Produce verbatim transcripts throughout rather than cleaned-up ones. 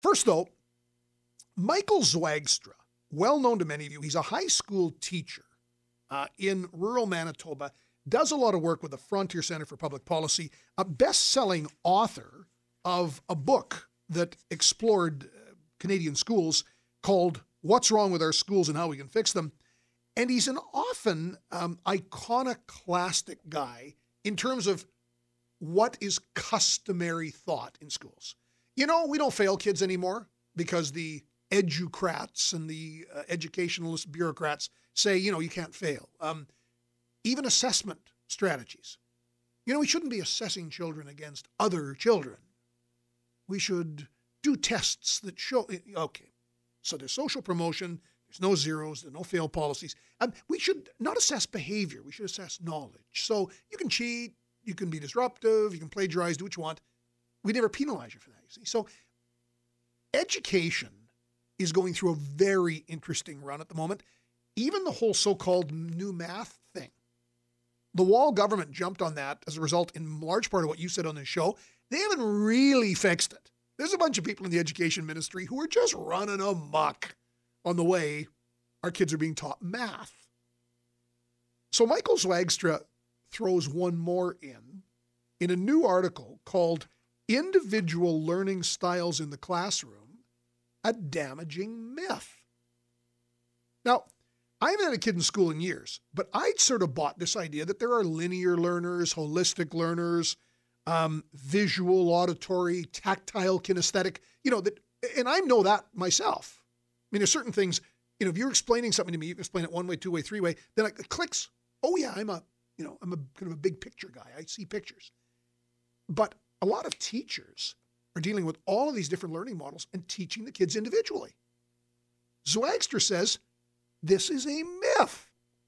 First, though, Michael Zwagstra, well known to many of you, he's a high school teacher uh, in rural Manitoba, does a lot of work with the Frontier Centre for Public Policy, a best-selling author of a book that explored uh, Canadian schools called What's Wrong with Our Schools and How We Can Fix Them. And he's an often um, iconoclastic guy in terms of what is customary thought in schools. You know, we don't fail kids anymore because the educrats and the uh, educationalist bureaucrats say, you know, you can't fail. Um, even assessment strategies. You know, we shouldn't be assessing children against other children. We should do tests that show, okay, so there's social promotion, there's no zeros, there's no fail policies. Um, we should not assess behavior, we should assess knowledge. So you can cheat, you can be disruptive, you can plagiarize, do what you want. We never penalize you for that, you see. So education is going through a very interesting run at the moment. Even the whole so-called new math thing. The Wall government jumped on that as a result, in large part of what you said on this show. They haven't really fixed it. There's a bunch of people in the education ministry who are just running amok on the way our kids are being taught math. So Michael Zwagstra throws one more in, in a new article called Individual Learning Styles in the Classroom, a Damaging Myth. Now, I haven't had a kid in school in years, but I'd sort of bought this idea that there are linear learners, holistic learners, um, visual, auditory, tactile, kinesthetic, you know, that, and I know that myself. I mean, there's certain things, you know, if you're explaining something to me, you can explain it one way, two way, three way, then it clicks. Oh yeah, I'm a, you know, I'm a kind of a big picture guy. I see pictures. But a lot of teachers are dealing with all of these different learning models and teaching the kids individually. Zwagstra says, this is a myth.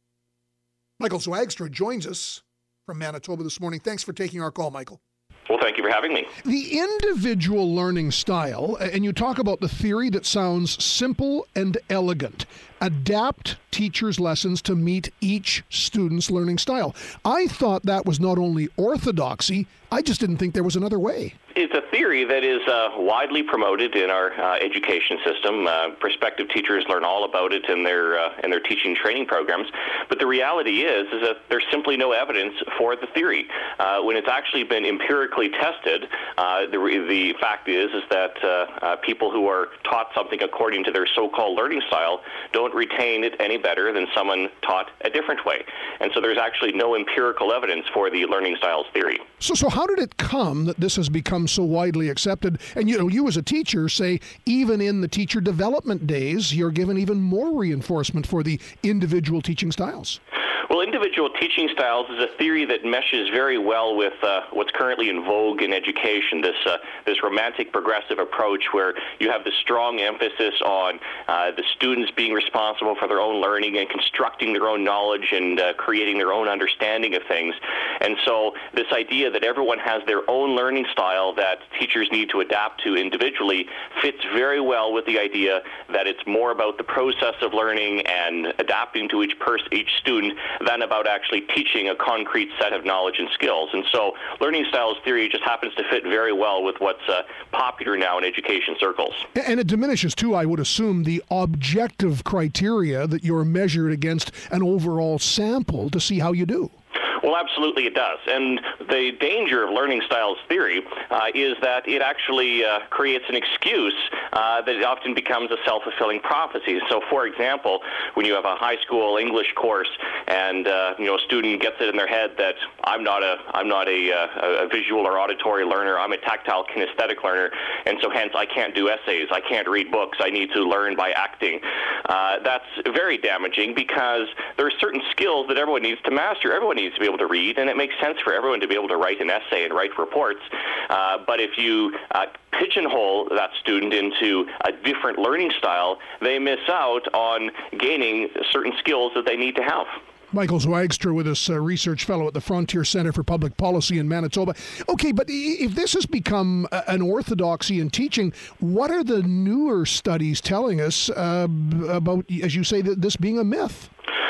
Michael Zwagstra joins us from Manitoba this morning. Thanks for taking our call, Michael. Well, thank you for having me. The individual learning style, and you talk about the theory that sounds simple and elegant. Adapt teachers' lessons to meet each student's learning style. I thought that was not only orthodoxy, I just didn't think there was another way. It's a theory that is uh, widely promoted in our uh, education system. Uh, prospective teachers learn all about it in their uh, in their teaching training programs. But the reality is, is that there's simply no evidence for the theory. Uh, when it's actually been empirically tested, uh, the the fact is is that uh, uh, people who are taught something according to their so-called learning style don't retain it any better than someone taught a different way. And so there's actually no empirical evidence for the learning styles theory. So, so how did it come that this has become so widely accepted? And you know, you as a teacher say even in the teacher development days, you're given even more reinforcement for the individual teaching styles. Well, individual teaching styles is a theory that meshes very well with uh, what's currently in vogue in education, this uh, this romantic progressive approach where you have this strong emphasis on uh, the students being responsible for their own learning and constructing their own knowledge and uh, creating their own understanding of things. And so this idea that everyone has their own learning style that teachers need to adapt to individually fits very well with the idea that it's more about the process of learning and adapting to each person, each student, than about actually teaching a concrete set of knowledge and skills. And so learning styles theory just happens to fit very well with what's uh, popular now in education circles. And it diminishes, too, I would assume, the objective criteria that you're measured against an overall sample to see how you do. Well, absolutely it does. And the danger of learning styles theory uh, is that it actually uh, creates an excuse uh, that often becomes a self-fulfilling prophecy. So, for example, when you have a high school English course and uh, you know a student gets it in their head that I'm not a I'm not a, a, a visual or auditory learner, I'm a tactile kinesthetic learner, and so hence I can't do essays, I can't read books, I need to learn by acting. Uh, that's very damaging because there are certain skills that everyone needs to master. Everyone needs to be able to read, and it makes sense for everyone to be able to write an essay and write reports. Uh, but if you uh, pigeonhole that student into a different learning style, they miss out on gaining certain skills that they need to have. Michael Zwagstra with us, a research fellow at the Frontier Centre for Public Policy in Manitoba. Okay, but if this has become an orthodoxy in teaching, what are the newer studies telling us uh, about, as you say, that this being a myth?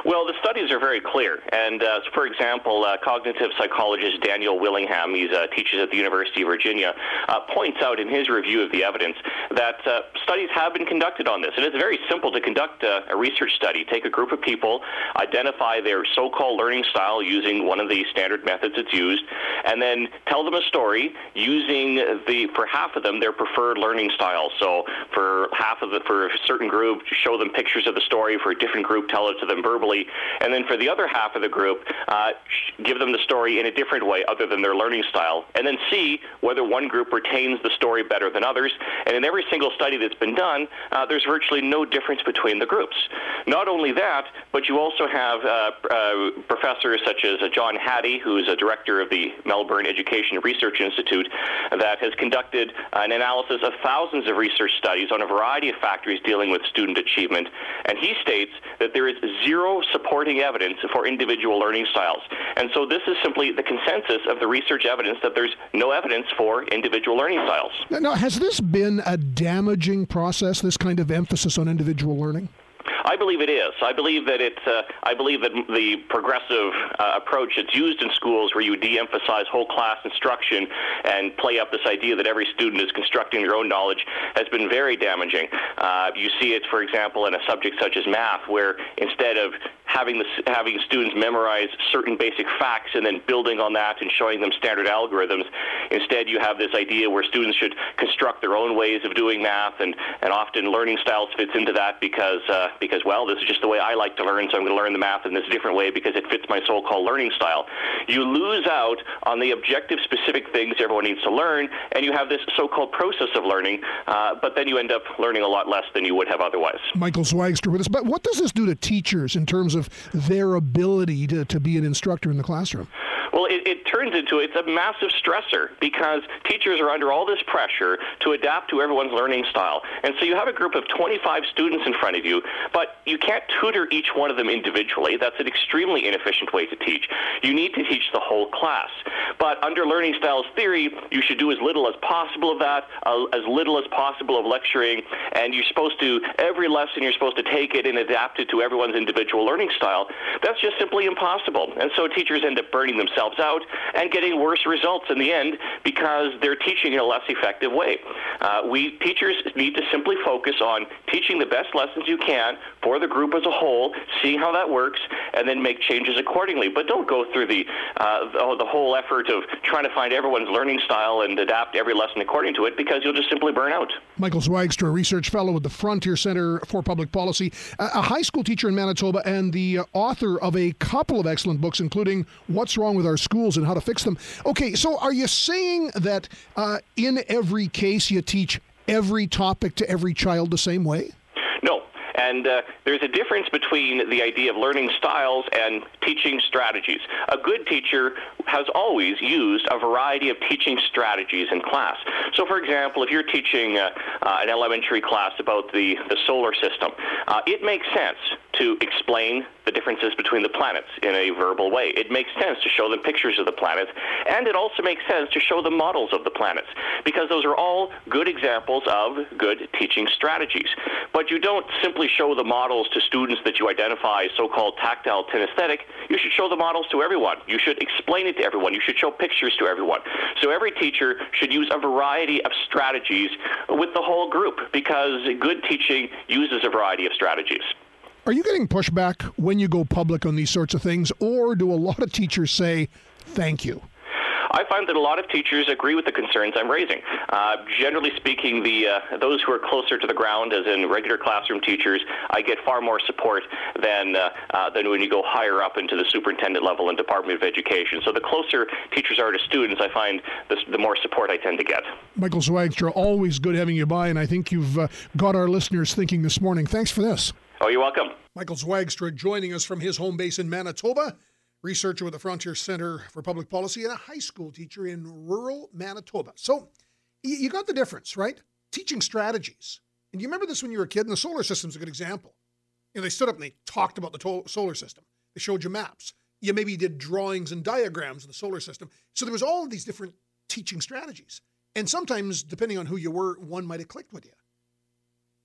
Well, the studies are very clear. And, uh, for example, uh, cognitive psychologist Daniel Willingham, he uh, teaches at the University of Virginia, uh, points out in his review of the evidence that uh, studies have been conducted on this. And it's very simple to conduct a, a research study. Take a group of people, identify their so-called learning style using one of the standard methods that's used, and then tell them a story using, the for half of them, their preferred learning style. So for half of the, for a certain group, show them pictures of the story. For a different group, tell it to them verbally. And then for the other half of the group, uh, give them the story in a different way other than their learning style, and then see whether one group retains the story better than others. And in every single study that's been done, uh, there's virtually no difference between the groups. Not only that, but you also have uh, uh, professors such as uh, John Hattie, who's a director of the Melbourne Education Research Institute, that has conducted an analysis of thousands of research studies on a variety of factors dealing with student achievement. And he states that there is zero supporting evidence for individual learning styles. And so this is simply the consensus of the research evidence that there's no evidence for individual learning styles. Now, has this been a damaging process, this kind of emphasis on individual learning? I believe it is. I believe that it. Uh, I believe that the progressive uh, approach that's used in schools, where you de-emphasize whole class instruction and play up this idea that every student is constructing their own knowledge, has been very damaging. Uh, you see it, for example, in a subject such as math, where instead of having the, having students memorize certain basic facts and then building on that and showing them standard algorithms, instead you have this idea where students should construct their own ways of doing math, and, and often learning styles fits into that because uh, because well, this is just the way I like to learn, so I'm going to learn the math in this different way because it fits my so-called learning style. You lose out on the objective, specific things everyone needs to learn, and you have this so-called process of learning, uh, but then you end up learning a lot less than you would have otherwise. Michael Zwagstra with us. But what does this do to teachers in terms of their ability to, to be an instructor in the classroom? Well, it, it turns into, it's a massive stressor because teachers are under all this pressure to adapt to everyone's learning style. And so you have a group of twenty-five students in front of you, but you can't tutor each one of them individually. That's an extremely inefficient way to teach. You need to teach the whole class. But under learning styles theory, you should do as little as possible of that, uh, as little as possible of lecturing, and you're supposed to, every lesson you're supposed to take it and adapt it to everyone's individual learning style. That's just simply impossible. And so teachers end up burning themselves out and getting worse results in the end because they're teaching in a less effective way. Uh, we teachers need to simply focus on teaching the best lessons you can for the group as a whole, see how that works, and then make changes accordingly. But don't go through the, uh, the, the whole effort of trying to find everyone's learning style and adapt every lesson according to it because you'll just simply burn out. Michael Zwagstra, research fellow with the Frontier Center for Public Policy, a high school teacher in Manitoba and the author of a couple of excellent books, including What's Wrong with Our Schools and How to Fix Them. Okay, so are you saying that uh, in every case you teach every topic to every child the same way? No. And uh, there's a difference between the idea of learning styles and teaching strategies. A good teacher has always used a variety of teaching strategies in class. So, for example, if you're teaching uh, uh, an elementary class about the, the solar system, uh, it makes sense to explain the differences between the planets in a verbal way. It makes sense to show them pictures of the planets, and it also makes sense to show them models of the planets, because those are all good examples of good teaching strategies. But you don't simply show the models to students that you identify as so-called tactile kinesthetic. You should show the models to everyone. You should explain it to everyone. You should show pictures to everyone. So every teacher should use a variety of strategies with the whole group, because good teaching uses a variety of strategies. Are you getting pushback when you go public on these sorts of things, or do a lot of teachers say, thank you? I find that a lot of teachers agree with the concerns I'm raising. Uh, generally speaking, the uh, those who are closer to the ground, as in regular classroom teachers, I get far more support than uh, uh, than when you go higher up into the superintendent level and Department of Education. So the closer teachers are to students, I find the, the more support I tend to get. Michael Zwagstra, always good having you by, and I think you've uh, got our listeners thinking this morning. Thanks for this. Oh, you're welcome. Michael Zwagstra joining us from his home base in Manitoba, researcher with the Frontier Center for Public Policy and a high school teacher in rural Manitoba. So you got the difference, right? Teaching strategies. And you remember this when you were a kid, and the solar system's a good example. You know, they stood up and they talked about the to- solar system. They showed you maps. You maybe did drawings and diagrams of the solar system. So there was all of these different teaching strategies. And sometimes, depending on who you were, one might have clicked with you.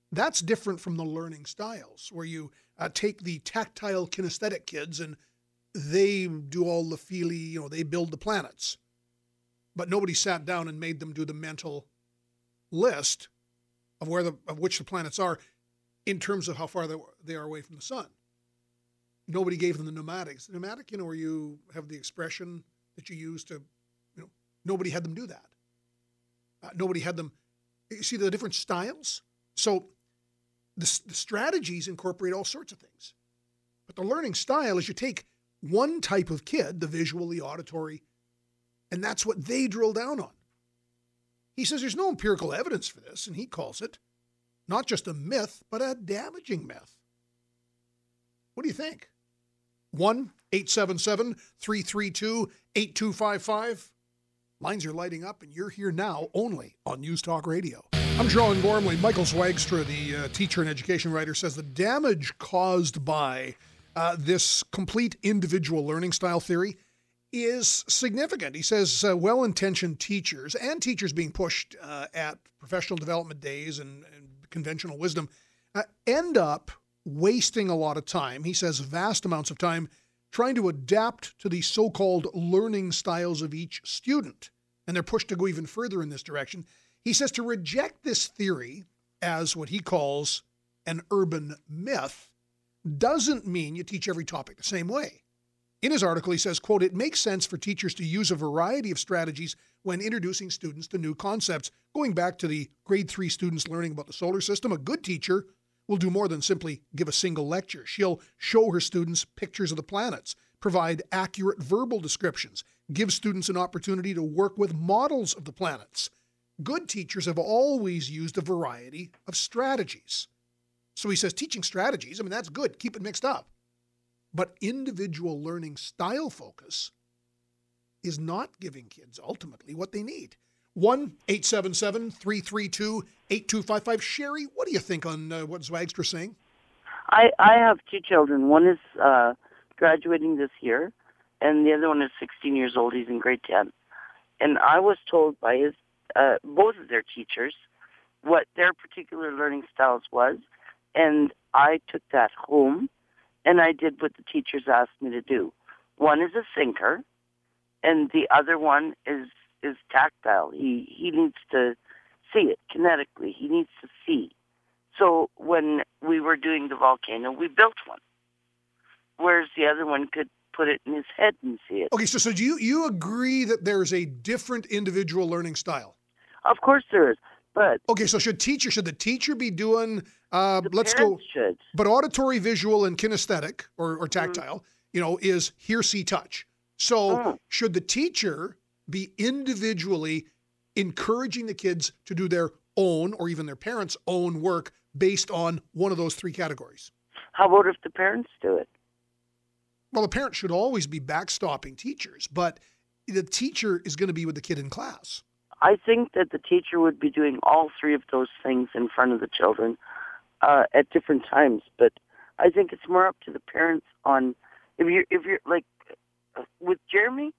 That's different from the learning styles, where you uh, take the tactile kinesthetic kids and they do all the feely, you know, they build the planets. But nobody sat down and made them do the mental list of where the of which the planets are in terms of how far they, they are away from the sun. Nobody gave them the pneumatics. The pneumatic, you know, where you have the expression that you use to, you know, nobody had them do that. Uh, nobody had them, you see the different styles? So the, the strategies incorporate all sorts of things. But the learning style is you take one type of kid, the visual, the auditory, and that's what they drill down on. He says there's no empirical evidence for this, and he calls it not just a myth, but a damaging myth. What do you think? one eight seven seven, three three two, eight two five five. Lines are lighting up, and you're here now only on News Talk Radio. I'm John Gormley. Michael Zwagstra, the uh, teacher and education writer, says the damage caused by uh, this complete individual learning style theory is significant. He says uh, well-intentioned teachers and teachers being pushed uh, at professional development days and, and conventional wisdom uh, end up wasting a lot of time. He says vast amounts of time trying to adapt to the so-called learning styles of each student. And they're pushed to go even further in this direction. He says to reject this theory as what he calls an urban myth doesn't mean you teach every topic the same way. In his article, he says, quote, it makes sense for teachers to use a variety of strategies when introducing students to new concepts. Going back to the grade three students learning about the solar system, a good teacher will do more than simply give a single lecture. She'll show her students pictures of the planets, provide accurate verbal descriptions, give students an opportunity to work with models of the planets. Good teachers have always used a variety of strategies. So he says teaching strategies, I mean, that's good. Keep it mixed up. But individual learning style focus is not giving kids ultimately what they need. one eight seven seven, three three two, eight two five five. Sherry, what do you think on uh, what Zwagstra's saying? I, I have two children. One is uh, graduating this year, and the other one is sixteen years old. He's in grade ten. And I was told by his uh, both of their teachers what their particular learning styles was, and I took that home, and I did what the teachers asked me to do. One is a thinker, and the other one is is tactile. He he needs to see it kinetically. He needs to see. So when we were doing the volcano, we built one, whereas the other one could put it in his head and see it. Okay, so so do you, you agree that there's a different individual learning style? Of course there is, but... Okay, so should teacher, should the teacher be doing, uh, the let's go... should. But auditory, visual, and kinesthetic, or, or tactile, mm-hmm. you know, is hear, see, touch. So oh. should the teacher be individually encouraging the kids to do their own, or even their parents' own work based on one of those three categories? How about if the parents do it? Well, the parent should always be backstopping teachers, but the teacher is going to be with the kid in class. I think that the teacher would be doing all three of those things in front of the children uh, at different times, but I think it's more up to the parents on, if you're, if you're like, uh, with Jeremy,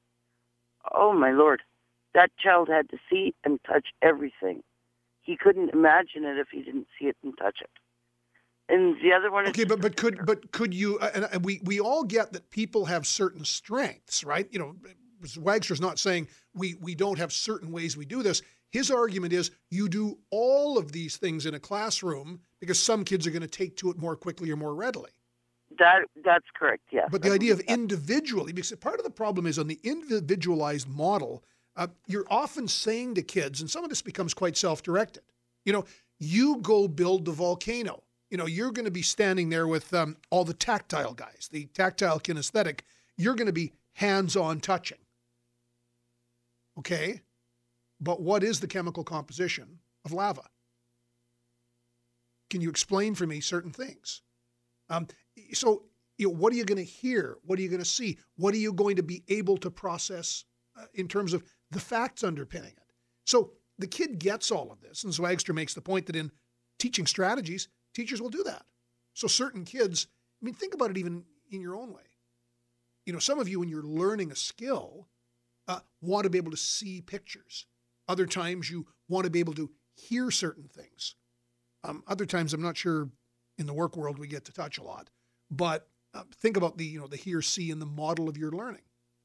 oh my Lord, that child had to see and touch everything. He couldn't imagine it if he didn't see it and touch it. And the other one is okay, but but could but could you? Uh, and we we all get that people have certain strengths, right? You know, Zwagstra's not saying we we don't have certain ways we do this. His argument is you do all of these things in a classroom because some kids are going to take to it more quickly or more readily. That that's correct, yes. But the idea of individually, because part of the problem is on the individualized model, uh, you're often saying to kids, and some of this becomes quite self-directed. You know, you go build the volcano. You know, you're going to be standing there with um, all the tactile guys, the tactile kinesthetic. You're going to be hands-on touching. Okay? But what is the chemical composition of lava? Can you explain for me certain things? Um, so, you know, what are you going to hear? What are you going to see? What are you going to be able to process uh, in terms of the facts underpinning it? So the kid gets all of this. And Zwagstra makes the point that in teaching strategies, teachers will do that. So certain kids, I mean, think about it even in your own way. You know, some of you, when you're learning a skill, uh, want to be able to see pictures. Other times you want to be able to hear certain things. Um, other times, I'm not sure in the work world we get to touch a lot. But uh, think about the, you know, the hear, see, and the model of your learning.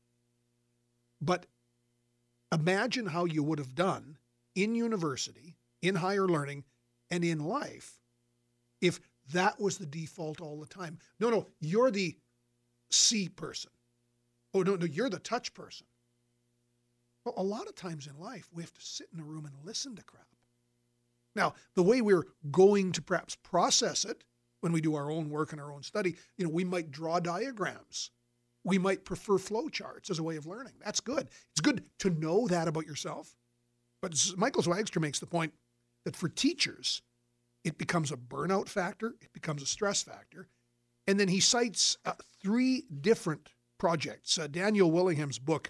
But imagine how you would have done in university, in higher learning, and in life if that was the default all the time. No, no, you're the see person. Oh, no, no, you're the touch person. Well, a lot of times in life, we have to sit in a room and listen to crap. Now, the way we're going to perhaps process it when we do our own work and our own study, you know, we might draw diagrams. We might prefer flow charts as a way of learning. That's good. It's good to know that about yourself. But Michael Zwagstra makes the point that for teachers, it becomes a burnout factor, it becomes a stress factor. And then he cites uh, three different projects. Uh, Daniel Willingham's book,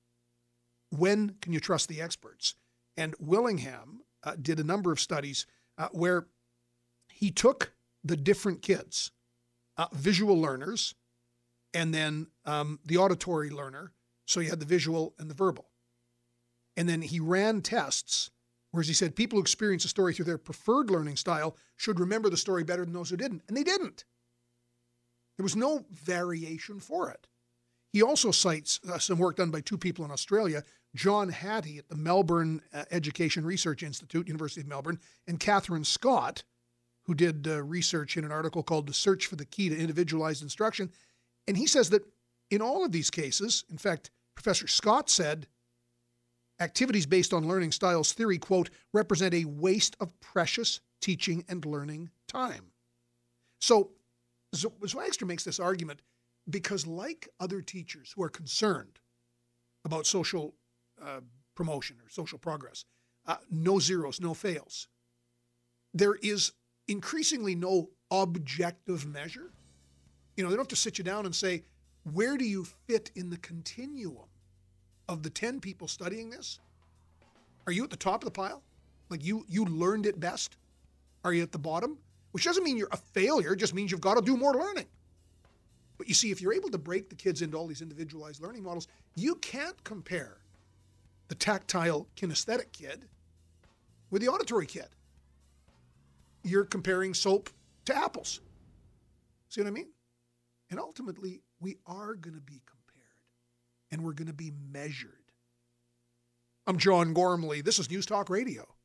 When Can You Trust the Experts? And Willingham uh, did a number of studies uh, where he took the different kids, uh, visual learners, and then um, the auditory learner. So you had the visual and the verbal. And then he ran tests, whereas he said people who experience a story through their preferred learning style should remember the story better than those who didn't. And they didn't. There was no variation for it. He also cites uh, some work done by two people in Australia, John Hattie at the Melbourne uh, Education Research Institute, University of Melbourne, and Catherine Scott, who did uh, research in an article called The Search for the Key to Individualized Instruction. And he says that in all of these cases, in fact, Professor Scott said, activities based on learning styles theory, quote, represent a waste of precious teaching and learning time. So Zwagstra makes this argument because, like other teachers who are concerned about social uh, promotion or social progress, uh, no zeros, no fails, there is increasingly no objective measure. You know, they don't have to sit you down and say, where do you fit in the continuum of the ten people studying this? Are you at the top of the pile? Like you you learned it best? Are you at the bottom? Which doesn't mean you're a failure, it just means you've got to do more learning. But you see, if you're able to break the kids into all these individualized learning models, you can't compare the tactile kinesthetic kid with the auditory kid. You're comparing soap to apples. See what I mean? And ultimately, we are going to be compared, and we're going to be measured. I'm John Gormley. This is News Talk Radio.